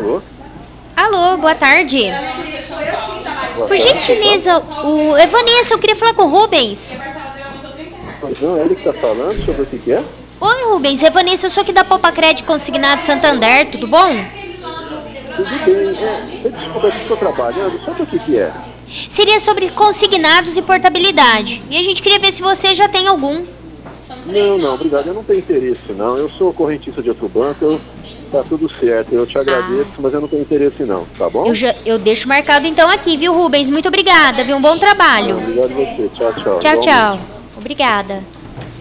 Alô? Alô, boa tarde. Boa Por tarde. gentileza, é Vanessa, eu queria falar com o Rubens. Pois não, é ele que tá falando sobre o que que é? Oi, Rubens, é Vanessa, eu sou aqui da Popacred Consignado Santander, tudo bom? Tudo bem. Desculpa, eu estou trabalhando. Sobre o que que é? Seria sobre consignados e portabilidade. E a gente queria ver se você já tem algum. Não, obrigado. Eu não tenho interesse, não. Eu sou correntista de outro banco. Tá tudo certo. Eu te agradeço, mas eu não tenho interesse, não. Tá bom? Eu deixo marcado então aqui, viu, Rubens? Muito obrigada, viu? Um bom trabalho. Obrigado a você. Tchau, tchau. Tchau, tchau. Igualmente. Obrigada.